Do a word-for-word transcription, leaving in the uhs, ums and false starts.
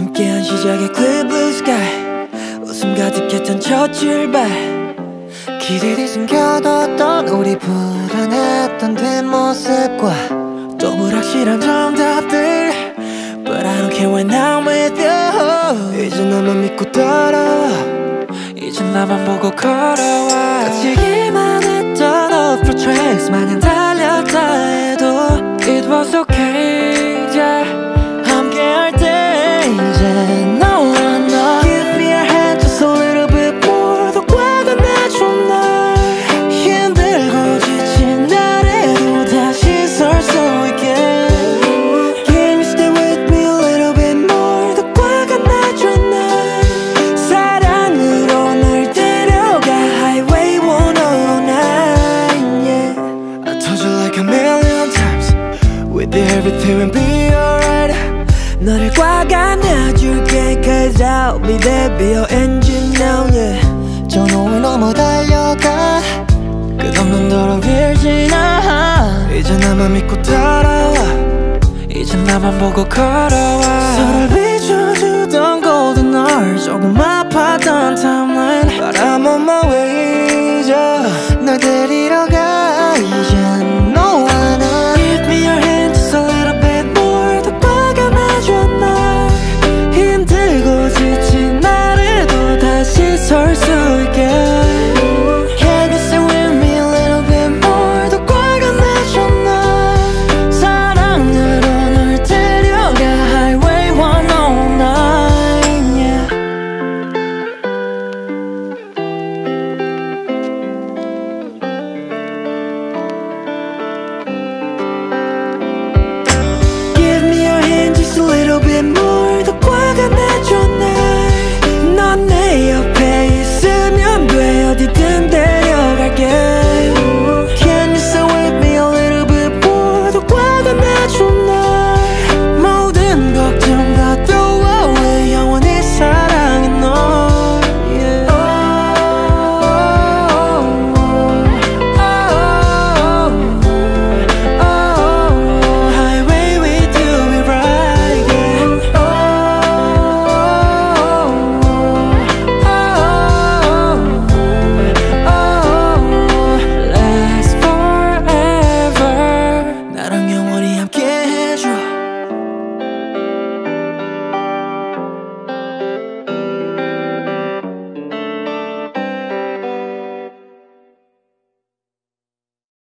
함께한 시작의 clear blue sky 웃음 가득했던 첫 출발 길들이 숨겨뒀던 우리 불안했던 뒷모습과 또 불확실한 정답들 But I don't care when I'm with you 이제 나만 믿고 따라와 이제 나만 보고 걸어와 갇히기만 했던 off the tracks 마냥 달렸다 해도 It was okay yeah. 함께할 때 이제 너와 나 Give me a hand just a little bit more 더 과가 나줘 날 힘들고 지친 날에도 다시 설 수 있게 Can you stay with me a little bit more 더 과가 나줘 날 사랑으로 날 데려가 Highway one oh nine yeah. I told you like a million times We did everything will be alright 너를 꽉 안아줄게 Cause I'll be there be your engine now yeah. 저 노을 넘어 달려가 끝없는 도로 위를 지나 이제 나만 믿고 따라와 이제 나만 보고 걸어와 서로를 비춰주던 golden hour 조금 아팠던 timeline But I'm on my